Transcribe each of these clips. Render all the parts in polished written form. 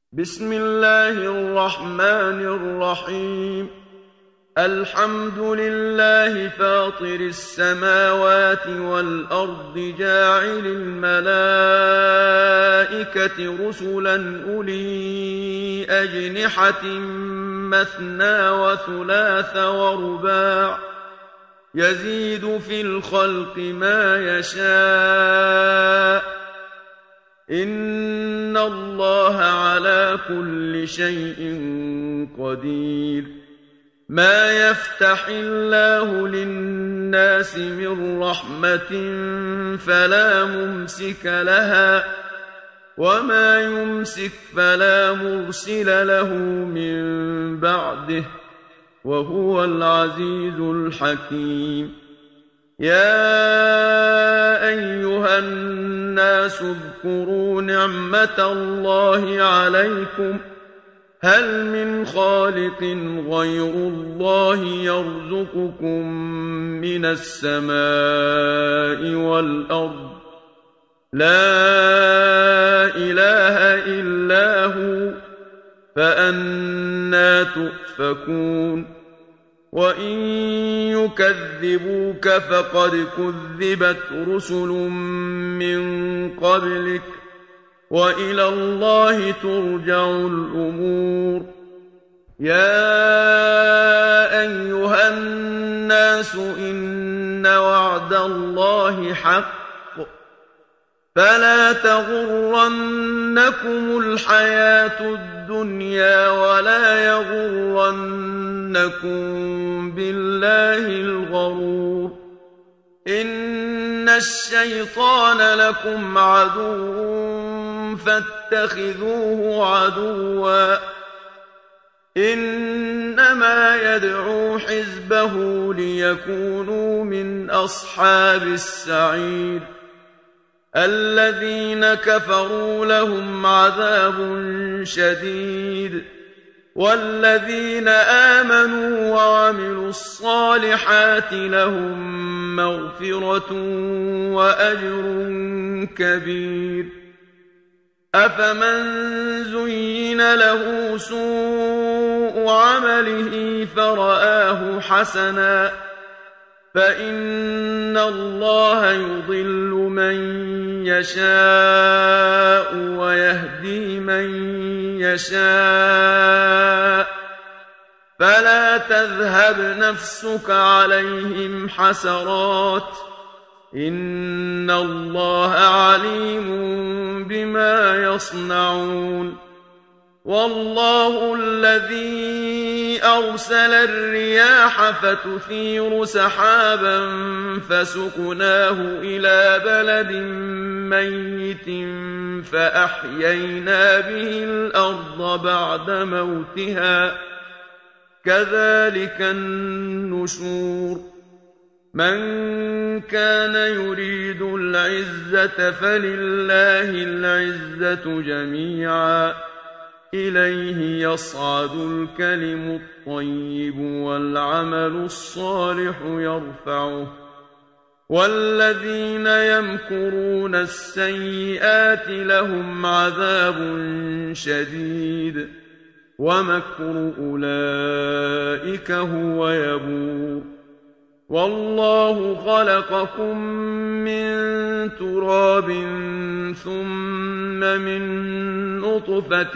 بسم الله الرحمن الرحيم. الحمد لله فاطر السماوات والأرض جاعل الملائكة رسلا أولي أجنحة مثنى وثلاث ورباع يزيد في الخلق ما يشاء إن الله على كل شيء قدير. ما يفتح الله للناس من رحمة فلا ممسك لها وما يمسك فلا مرسل له من بعده وهو العزيز الحكيم. يا أيها الناس اذكروا نعمة الله عليكم هل من خالق غير الله يرزقكم من السماء والأرض لا إله إلا هو فأنى تؤفكون. وإن يكذبوك فقد كذبت رسل من قبلك وإلى الله ترجع الأمور. يا أيها الناس إن وعد الله حق فلا تغرنكم الحياة الدنيا ولا يغرنكم بالله الغرور. إن الشيطان لكم عدو فاتخذوه عدوا إنما يدعو حزبه ليكونوا من أصحاب السعير. الذين كفروا لهم عذاب شديد والذين آمنوا وعملوا الصالحات لهم مغفرة وأجر كبير. أفمن زين له سوء عمله فرآه حسنا فإن الله يضل من يشاء ويهدي من يشاء فلا تذهب نفسك عليهم حسرات إن الله عليم بما يصنعون. والله الذي أرسل الرياح فتثير سحابا فسقناه إلى بلد ميت فأحيينا به الأرض بعد موتها كذلك النشور. من كان يريد العزة فلله العزة جميعا إليه يصعد الكلم الطيب والعمل الصالح يرفعه والذين يمكرون السيئات لهم عذاب شديد ومكر أولئك هو يبور. والله خلقكم من تراب ثم من نطفة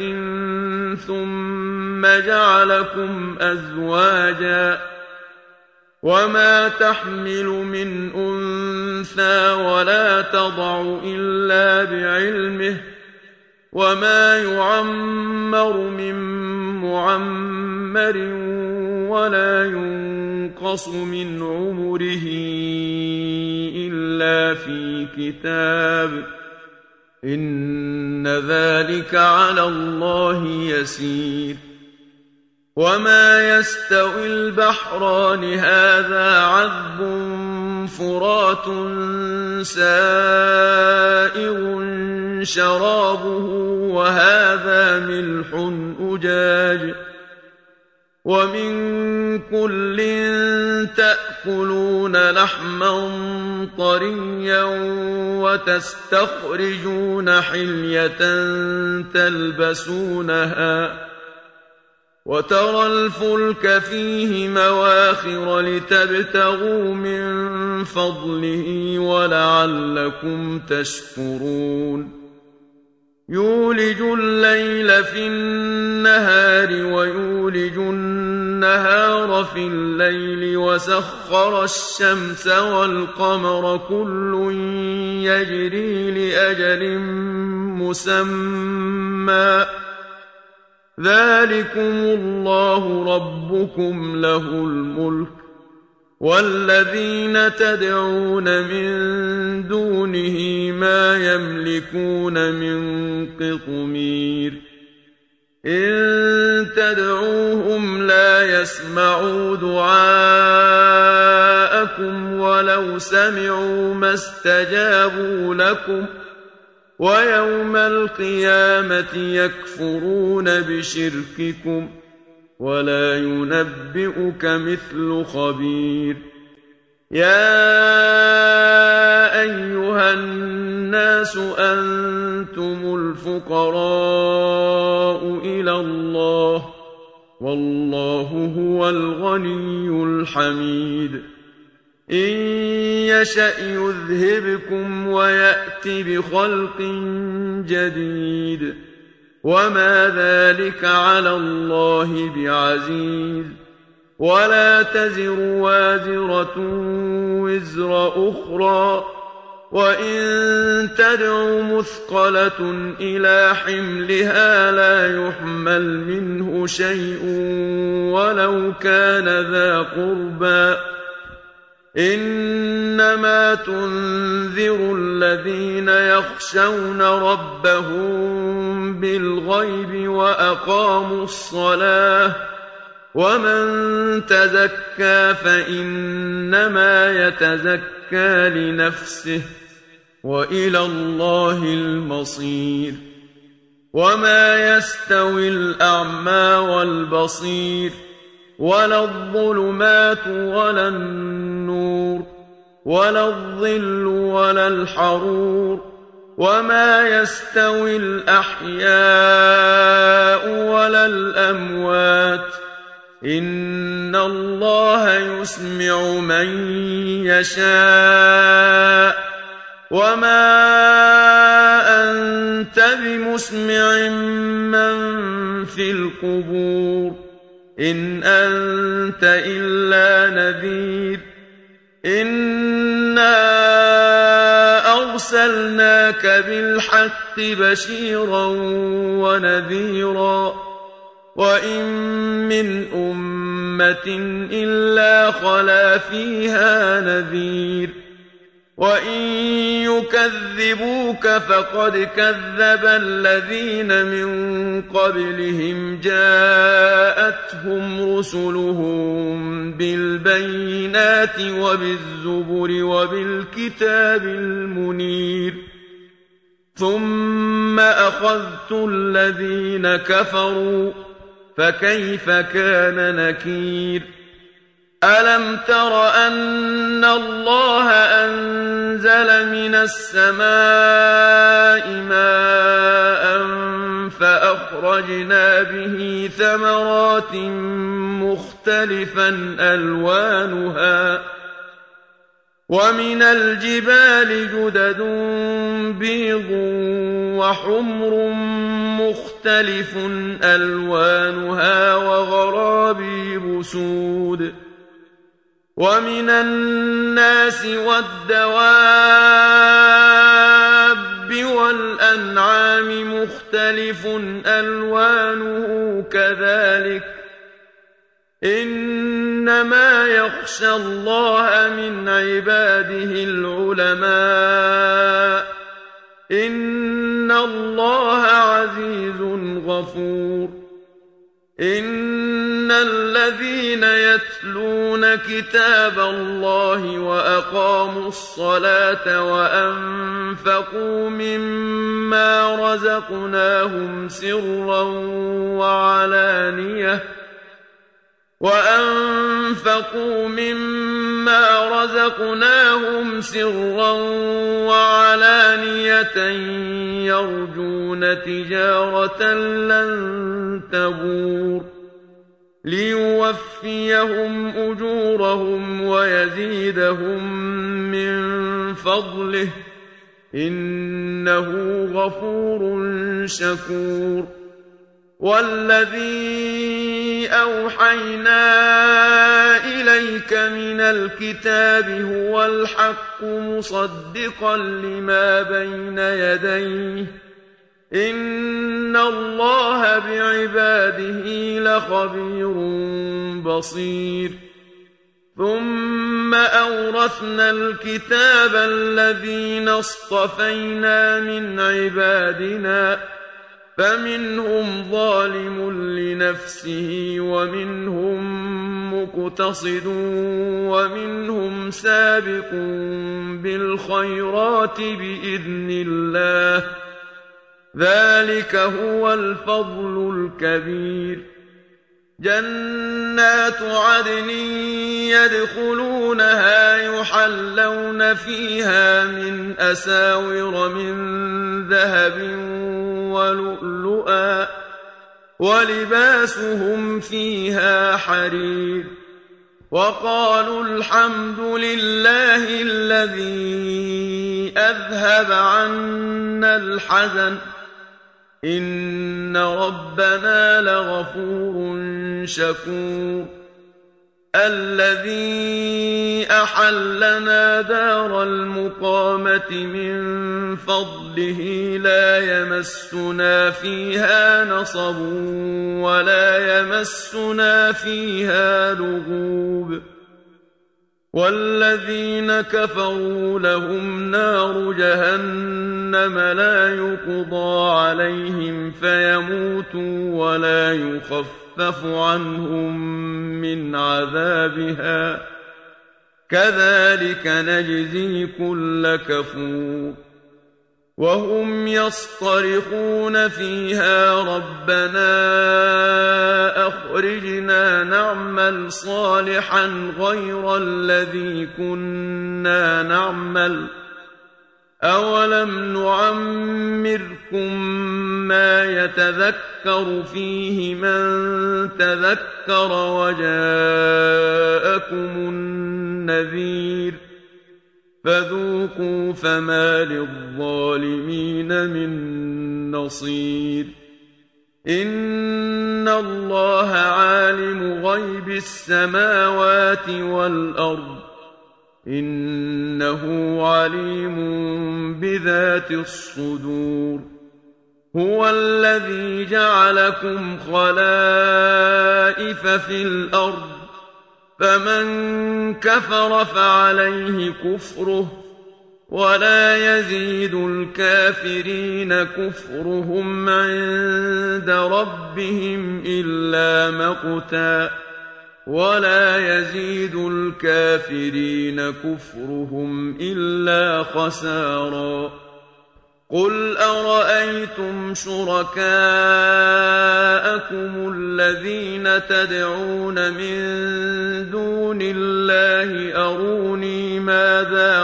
ثم جعلكم أزواجا وما تحمل من أنثى ولا تضع إلا بعلمه وما يعمر من معمر ولا ينقص من عمره إلا في كتاب إن ذلك على الله يسير. وما يستوي البحران هذا عذب فرات سائغ شرابه وهذا ملح أجاج ومن كل تأكلون لحما طريا وتستخرجون حلية تلبسونها وترى الفلك فيه مواخر لتبتغوا من فضله ولعلكم تشكرون يولج الليل في النهار ويولج النهار في الليل وسخر الشمس والقمر كل يجري لأجل مسمى ذلكم الله ربكم له الملك والذين تدعون من دونه ما يملكون من قطمير إن تدعوهم لا يسمعوا دعاءكم ولو سمعوا ما استجابوا لكم ويوم القيامة يكفرون بشرككم ولا ينبئك مثل خبير يا أيها الناس أنتم الفقراء إلى الله والله هو الغني الحميد إن يشأ يذهبكم ويأت بخلق جديد وما ذلك على الله بعزيز ولا تزر وازرة وزر أخرى وإن تدع مثقلة إلى حملها لا يحمل منه شيء ولو كان ذا قربى إنما تنذر الذين يخشون ربهم بالغيب وأقاموا الصلاة ومن تزكى فإنما يتزكى لنفسه وإلى الله المصير وما يستوي الأعمى والبصير ولا الظلمات ولا النور ولا الظل ولا الحرور وما يستوي الأحياء ولا الأموات إن الله يسمع من يشاء وما أنت بمسمع من في القبور إن أنت إلا نذير إنا أرسلناك بالحق بشيرا ونذيرا وإن من أمة إلا خلا فيها نذير وإن يكذبوك فقد كذب الذين من قبلهم جاءتهم رسلهم بالبينات وبالزبر وبالكتاب المنير ثم أخذت الذين كفروا فكيف كان نكير ألم تر أن الله أنزل من السماء ماء فأخرجنا به ثمرات مختلفا ألوانها ومن الجبال جدد بيض وحمر مختلف ألوانها وغرابيب سود ومن الناس والدواب والأنعام مختلف ألوانه كذلك إنما يخشى الله من عباده العلماء إن الله عزيز غفور إن الذين يتلون كتاب الله وأقاموا الصلاة وأنفقوا مما رزقناهم سرا وعلانية وأنفقوا مما رزقناهم سرا وعلانية يرجون تجارة لن تبور ليوفيهم أجورهم ويزيدهم من فضله إنه غفور شكور والذي أوحينا إليك من الكتاب هو الحق مصدقا لما بين يديه إن الله بعباده لخبير بصير ثم أورثنا الكتاب الذين اصطفينا من عبادنا فمنهم ظالم لنفسه ومنهم مقتصد ومنهم سابق بالخيرات بإذن الله ذلك هو الفضل الكبير جنات عدن يدخلونها يحلون فيها من أساور من ذهب ولؤلؤا ولباسهم فيها حرير وقالوا الحمد لله الذي أذهب عنا الحزن إن ربنا لغفور شكور الذي أحلنا دار المقامة من فضله لا يمسنا فيها نصب ولا يمسنا فيها لغوب والذين كفروا لهم نار جهنم لا يقضى عليهم فيموتوا ولا يخفف عنهم من عذابها كذلك نجزي كل كفور وهم يصطرخون فيها ربنا أخرجنا نعمل صالحا غير الذي كنا نعمل أولم نعمركم ما يتذكر فيه من تذكر وجاءكم النذير فذوقوا فما للظالمين من نصير إن الله عالم غيب السماوات والأرض إنه عليم بذات الصدور هو الذي جعلكم خلائف في الأرض فمن كفر فعليه كفره ولا يزيد الكافرين كفرهم عند ربهم إلا مقتا ولا يزيد الكافرين كفرهم إلا خسارا قل أرأيتم شركاءكم الذين تدعون من دون الله أروني ماذا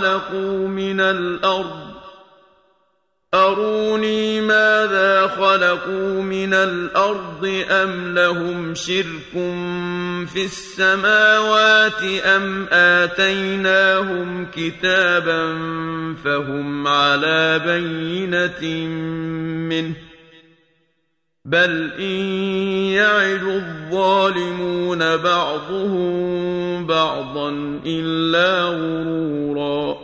خلقوا من الأرض أم لهم شرك في السماوات أم آتيناهم كتابا فهم على بينة منه بل إن يعد الظالمون بعضهم بعضا إلا غرورا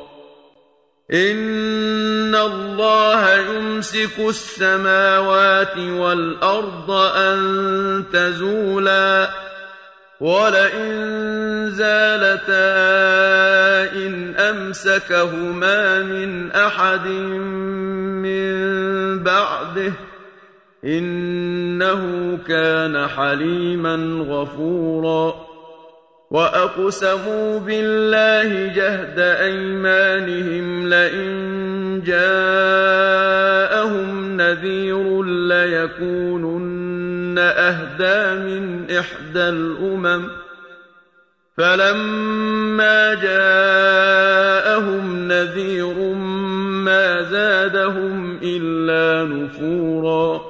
إن الله يمسك السماوات والأرض أن تزولا ولئن زالتا إن أمسكهما من أحد من بعده إنه كان حليما غفورا وأقسموا بالله جهد أيمانهم لئن جاءهم نذير ليكونن أهدى من إحدى الأمم فلما جاءهم نذير ما زادهم إلا نفورا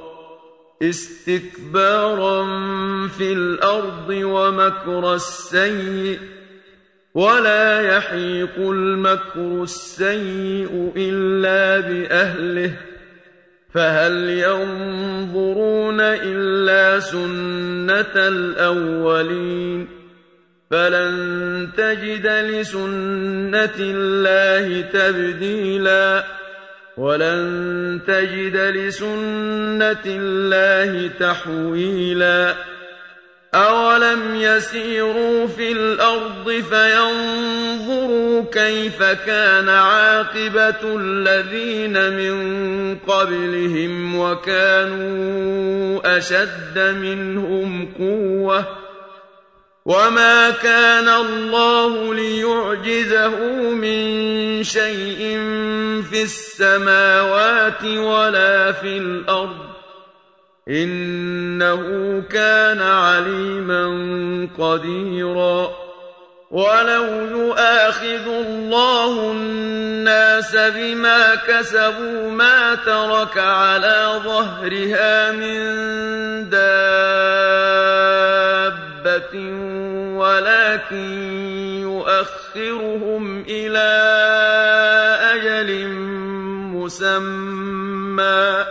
استكبارا في الأرض ومكر السيء ولا يحيق المكر السيء إلا بأهله فهل ينظرون إلا سنة الأولين فلن تجد لسنة الله تبديلا ولن تجد لسنة الله تحويلا أولم يسيروا في الأرض فينظروا كيف كان عاقبة الذين من قبلهم وكانوا أشد منهم قوة وما كان الله ليعجزه من شيء في السماوات ولا في الأرض إنه كان عليما قديرا ولو يؤاخذ الله الناس بما كسبوا ما ترك على ظهرها من دابة ولكن يؤخرهم إلى أجل مسمى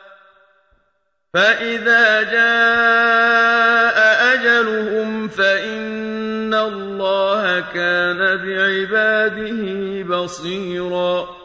فإذا جاء أجلهم فإن الله كان بعباده بصيرا